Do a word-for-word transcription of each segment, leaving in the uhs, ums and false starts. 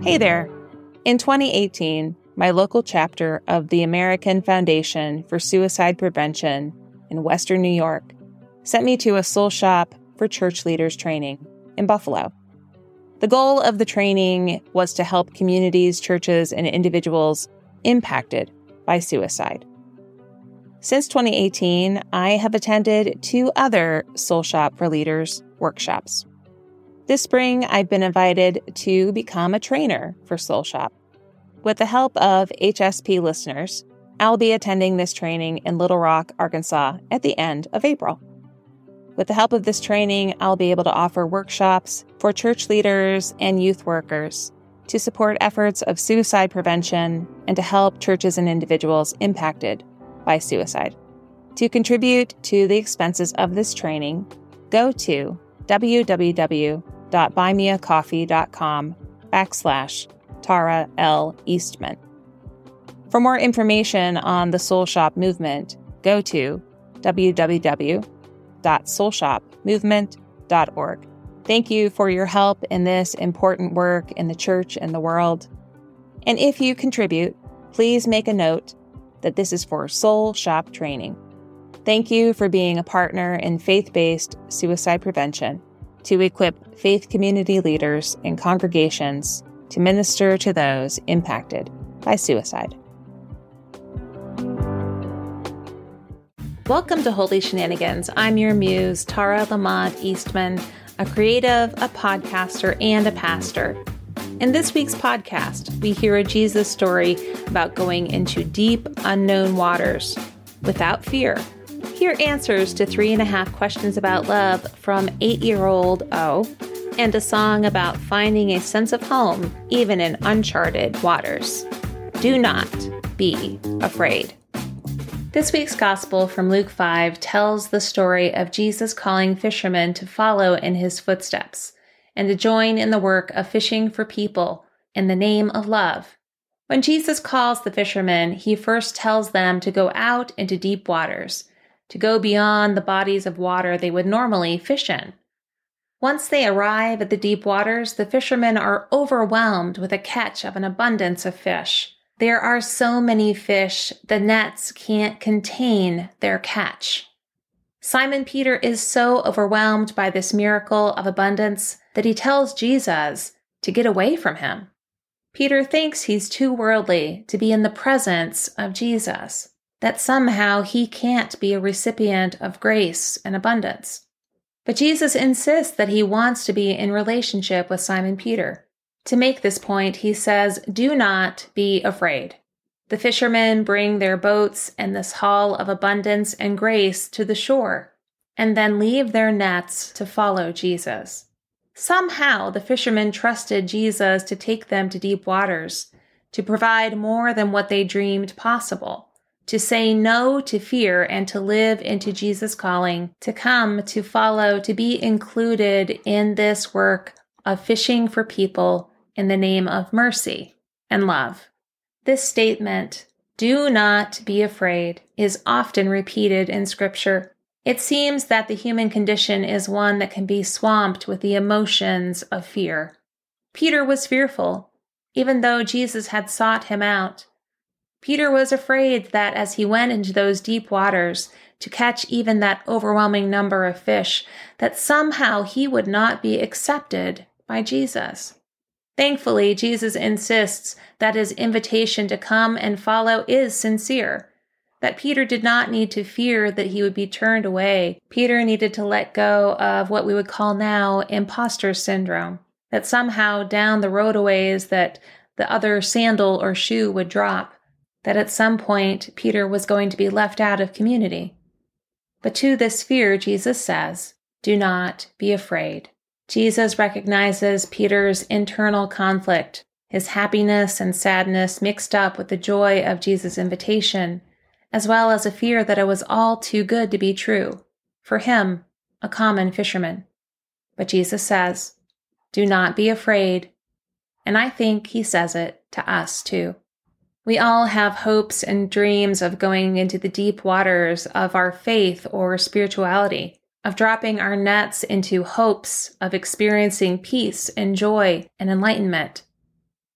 Hey there! In twenty eighteen, my local chapter of the American Foundation for Suicide Prevention in Western New York sent me to a soul shop for church leaders training in Buffalo. The goal of the training was to help communities, churches, and individuals impacted by suicide. Since twenty eighteen, I have attended two other Soul Shop for Leaders workshops. This spring, I've been invited to become a trainer for Soul Shop. With the help of H S P listeners, I'll be attending this training in Little Rock, Arkansas at the end of April. With the help of this training, I'll be able to offer workshops for church leaders and youth workers to support efforts of suicide prevention and to help churches and individuals impacted by suicide. To contribute to the expenses of this training, go to www.buymeacoffee.com backslash Tara L. Eastman. For more information on the Soul Shop movement, go to w w w dot soul shop movement dot org. Thank you for your help in this important work in the church and the world. And if you contribute, please make a note that this is for Soul Shop training. Thank you for being a partner in faith-based suicide prevention to equip faith community leaders and congregations to minister to those impacted by suicide. Welcome to Holy Shenanigans. I'm your muse, Tara Lamont Eastman, a creative, a podcaster, and a pastor. In this week's podcast, we hear a Jesus story about going into deep, unknown waters without fear. Hear answers to three and a half questions about love from eight-year-old O, and a song about finding a sense of home even in uncharted waters. Do not be afraid. This week's gospel from Luke five tells the story of Jesus calling fishermen to follow in his footsteps and to join in the work of fishing for people in the name of love. When Jesus calls the fishermen, he first tells them to go out into deep waters, to go beyond the bodies of water they would normally fish in. Once they arrive at the deep waters, the fishermen are overwhelmed with a catch of an abundance of fish. There are so many fish, the nets can't contain their catch. Simon Peter is so overwhelmed by this miracle of abundance that he tells Jesus to get away from him. Peter thinks he's too worldly to be in the presence of Jesus, that somehow he can't be a recipient of grace and abundance. But Jesus insists that he wants to be in relationship with Simon Peter. To make this point, he says, "Do not be afraid." The fishermen bring their boats and this haul of abundance and grace to the shore, and then leave their nets to follow Jesus. Somehow, the fishermen trusted Jesus to take them to deep waters, to provide more than what they dreamed possible, to say no to fear and to live into Jesus' calling, to come, to follow, to be included in this work of fishing for people in the name of mercy and love. This statement, "Do not be afraid," is often repeated in Scripture. It seems that the human condition is one that can be swamped with the emotions of fear. Peter was fearful, even though Jesus had sought him out. Peter was afraid that as he went into those deep waters to catch even that overwhelming number of fish, that somehow he would not be accepted by Jesus. Thankfully, Jesus insists that his invitation to come and follow is sincere, that Peter did not need to fear that he would be turned away. Peter needed to let go of what we would call now imposter syndrome, that somehow down the roadaways that the other sandal or shoe would drop, that at some point Peter was going to be left out of community. But to this fear, Jesus says, "Do not be afraid." Jesus recognizes Peter's internal conflict, his happiness and sadness mixed up with the joy of Jesus' invitation, as well as a fear that it was all too good to be true, for him, a common fisherman. But Jesus says, "Do not be afraid," and I think he says it to us too. We all have hopes and dreams of going into the deep waters of our faith or spirituality, of dropping our nets into hopes of experiencing peace and joy and enlightenment.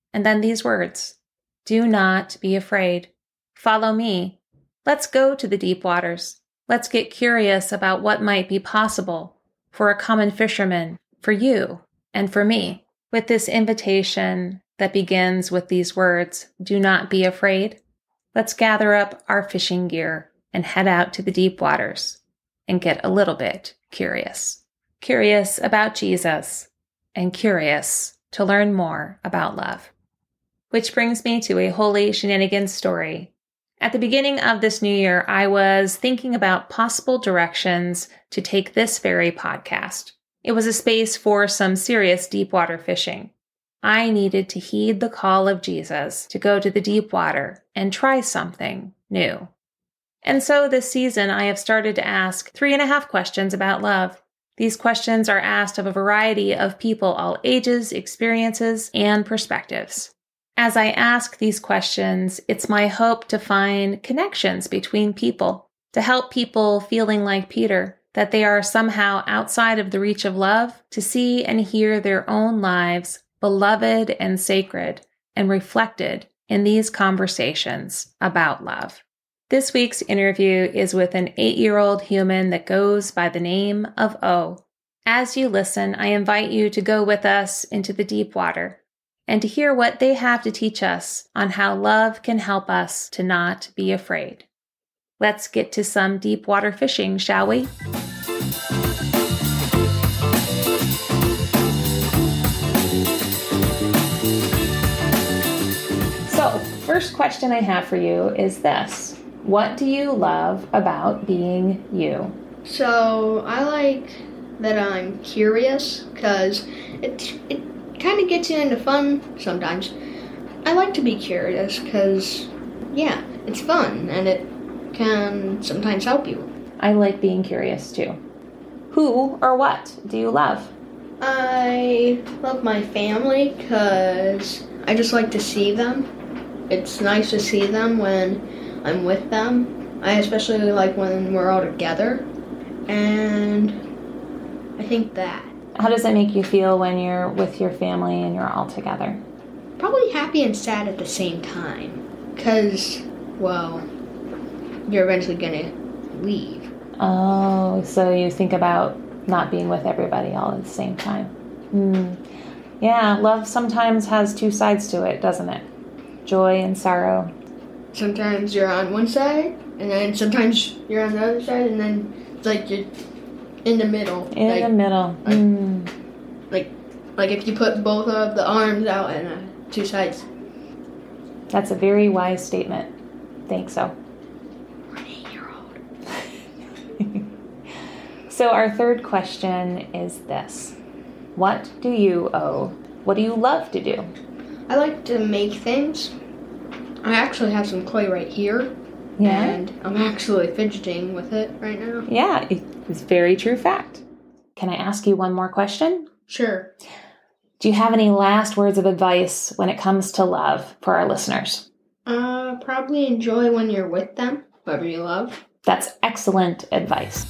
and then these words, "Do not be afraid. Follow me. Let's go to the deep waters. Let's get curious about what might be possible for a common fisherman, for you, and for me." With this invitation that begins with these words, "Do not be afraid," let's gather up our fishing gear and head out to the deep waters and get a little bit curious. Curious about Jesus and curious to learn more about love. Which brings me to a Holy Shenanigans story. At the beginning of this new year, I was thinking about possible directions to take this very podcast. It was a space for some serious deep water fishing. I needed to heed the call of Jesus to go to the deep water and try something new. And so this season, I have started to ask three and a half questions about love. These questions are asked of a variety of people, all ages, experiences, and perspectives. As I ask these questions, it's my hope to find connections between people, to help people feeling like Peter, that they are somehow outside of the reach of love, to see and hear their own lives beloved and sacred and reflected in these conversations about love. This week's interview is with an eight-year-old human that goes by the name of O. As you listen, I invite you to go with us into the deep water and to hear what they have to teach us on how love can help us to not be afraid. Let's get to some deep water fishing, shall we? So, first question I have for you is this. What do you love about being you? So, I like that I'm curious because it, it kind of gets you into fun sometimes. I like to be curious because, yeah, it's fun and it can sometimes help you. I like being curious too. Who or what do you love? I love my family because I just like to see them. It's nice to see them when I'm with them. I especially like when we're all together. And I think that. How does it make you feel when you're with your family and you're all together? Probably happy and sad at the same time. Because, well, you're eventually going to leave. Oh, so you think about not being with everybody all at the same time. Hmm. Yeah, love sometimes has two sides to it, doesn't it? Joy and sorrow. Sometimes you're on one side, and then sometimes you're on the other side, and then it's like you're in the middle. In like, the middle. Like, mm. like, like if you put both of the arms out and uh, two sides. That's a very wise statement. Think so. An eight-year-old. So our third question is this. What do you owe? What do you love to do? I like to make things. I actually have some clay right here. Yeah. And I'm actually fidgeting with it right now. Yeah, it's a very true fact. Can I ask you one more question? Sure. Do you have any last words of advice when it comes to love for our listeners? Uh, probably enjoy when you're with them, whoever you love. That's excellent advice.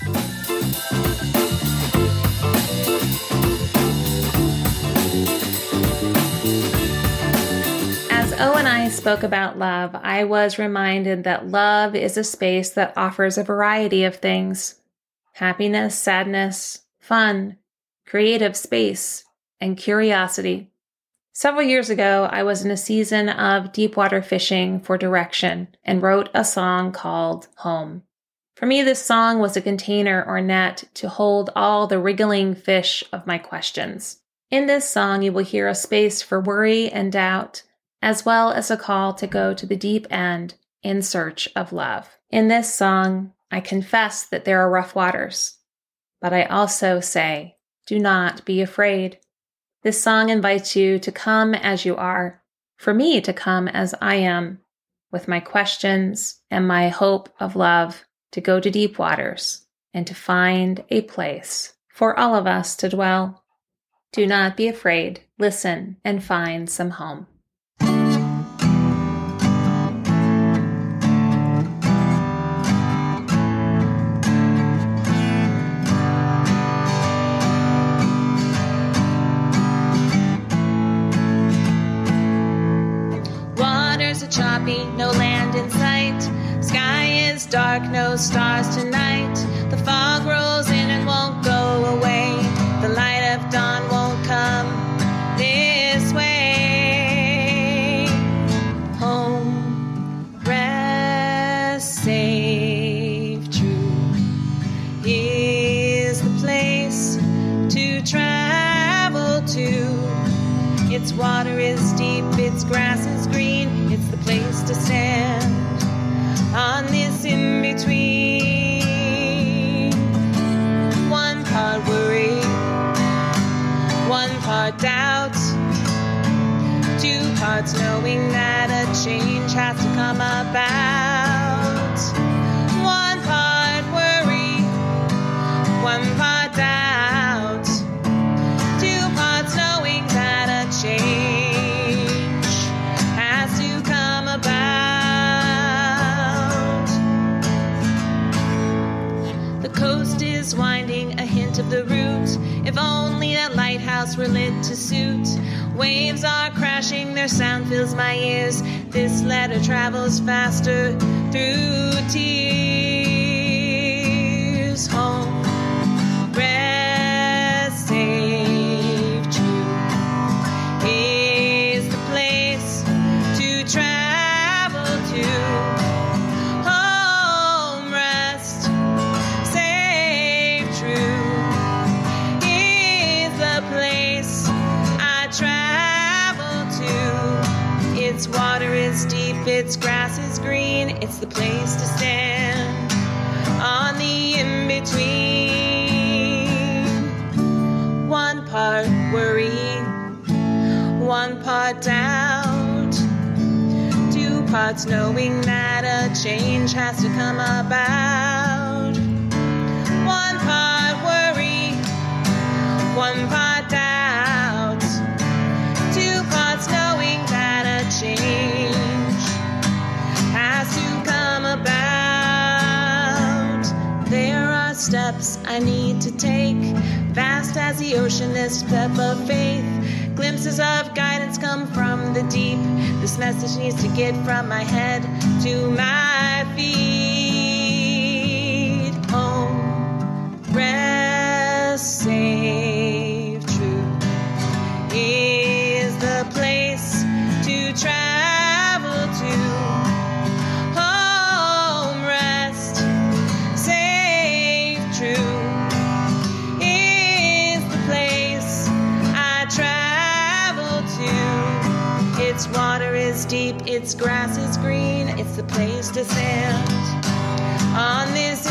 As O and I spoke about love, I was reminded that love is a space that offers a variety of things. Happiness, sadness, fun, creative space, and curiosity. Several years ago, I was in a season of deep water fishing for direction and wrote a song called Home. For me, this song was a container or net to hold all the wriggling fish of my questions. In this song, you will hear a space for worry and doubt, as well as a call to go to the deep end in search of love. In this song, I confess that there are rough waters, but I also say, do not be afraid. This song invites you to come as you are, for me to come as I am, with my questions and my hope of love, to go to deep waters and to find a place for all of us to dwell. Do not be afraid. Listen and find some home. choppy, no land in sight. Sky is dark, no stars tonight. The fog rolls in and won't go away. The light of dawn won't come this way. Home, rest, safe, true is the place to travel to. Its water is deep, its grass is green. It's the place to stand on this in-between. One part worry, one part doubt, two parts knowing that a change has to come about. One part worry, one part doubt, two parts knowing that a change has to come about. The coast is winding, a hint of the route. If only that lighthouse were lit to suit. Waves are crashing, their sound fills my ears. This letter travels faster through tears. Home, rest, safe, true is the place to travel to. Home, rest, safe, true is the place I travel to. Its water is deep, its grass is green. It's the place to stand on the in-between. One part worry, one part doubt, two parts knowing that a change has to come about. One part worry, one part doubt, two parts knowing that a change has to come about. There are steps I need to take, vast as the ocean, this step of faith. Glimpses of guidance come from the deep. This message needs to get from my head to my feet. Home, rest, safe, true is the place to travel to. Home, rest, safe, true is the place I travel to. Its water is deep, its grass is green. It's the place to stand on this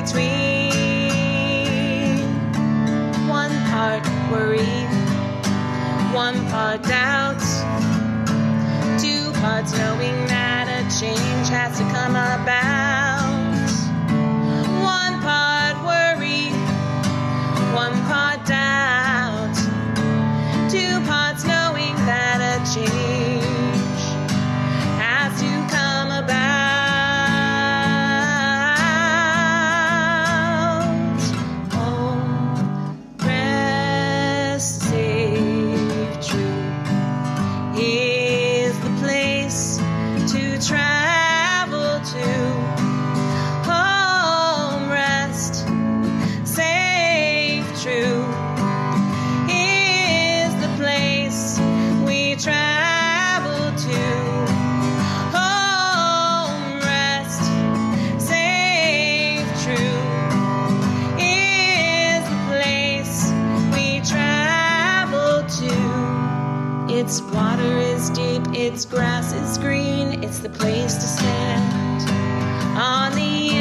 in-between. One part worry, one part doubt, two parts knowing that a change has to come about. One part worry, one part doubt, two parts knowing that a change has to come about. Home, rest, safe, true is the place to travel to. Home, rest, safe, true is the place we travel to. Home, rest, safe, true is the place we travel to. Its water is deep, its grass is green. It's the place to stand on the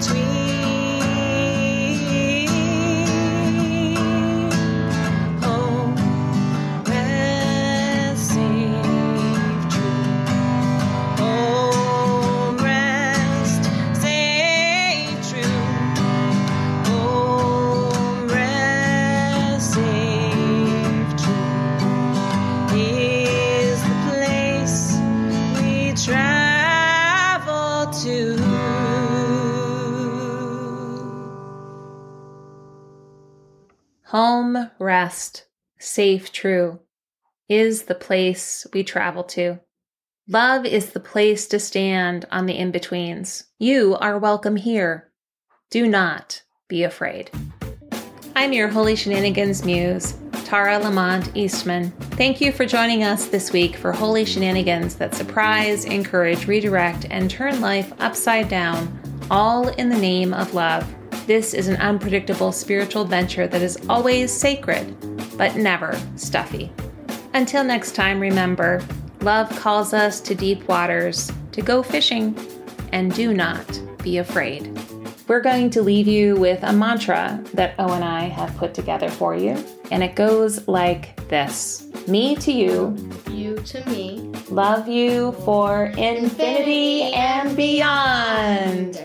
in-between. Home, rest, safe, true. Home, rest, safe, true. Home, rest, safe, true is the place we travel to. Home, rest, safe, true is the place we travel to. Love is the place to stand on the in-betweens. You are welcome here. Do not be afraid. I'm your Holy Shenanigans Muse, Tara Lamont Eastman. Thank you for joining us this week for Holy Shenanigans that surprise, encourage, redirect, and turn life upside down, all in the name of love. This is an unpredictable spiritual adventure that is always sacred, but never stuffy. Until next time, remember, love calls us to deep waters, to go fishing, and do not be afraid. We're going to leave you with a mantra that O and I have put together for you, and it goes like this. Me to you. You to me. Love you for infinity and beyond.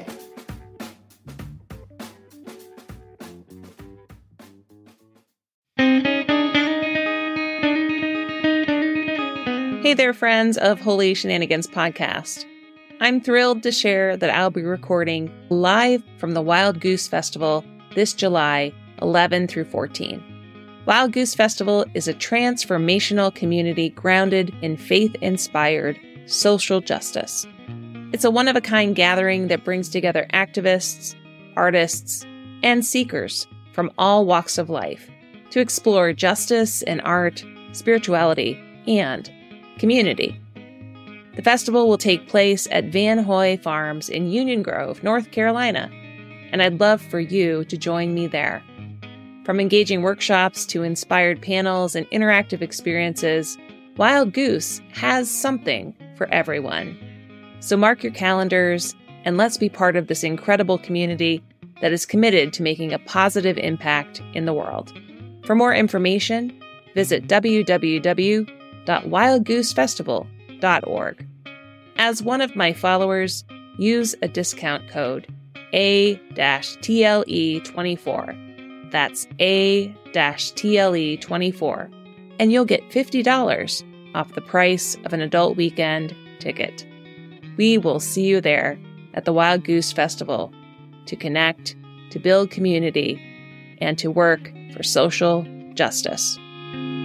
Hey there, friends of Holy Shenanigans Podcast. I'm thrilled to share that I'll be recording live from the Wild Goose Festival this July eleventh through fourteenth. Wild Goose Festival is a transformational community grounded in faith-inspired social justice. It's a one-of-a-kind gathering that brings together activists, artists, and seekers from all walks of life to explore justice in art, spirituality, and community. The festival will take place at Van Hoy Farms in Union Grove, North Carolina, and I'd love for you to join me there. From engaging workshops to inspired panels and interactive experiences, Wild Goose has something for everyone. So mark your calendars and let's be part of this incredible community that is committed to making a positive impact in the world. For more information, visit w w w dot wild goose festival dot org. As one of my followers, use a discount code A T L E twenty-four. That's A T L E twenty-four. And you'll get fifty dollars off the price of an adult weekend ticket. We will see you there at the Wild Goose Festival to connect, to build community, and to work for social justice.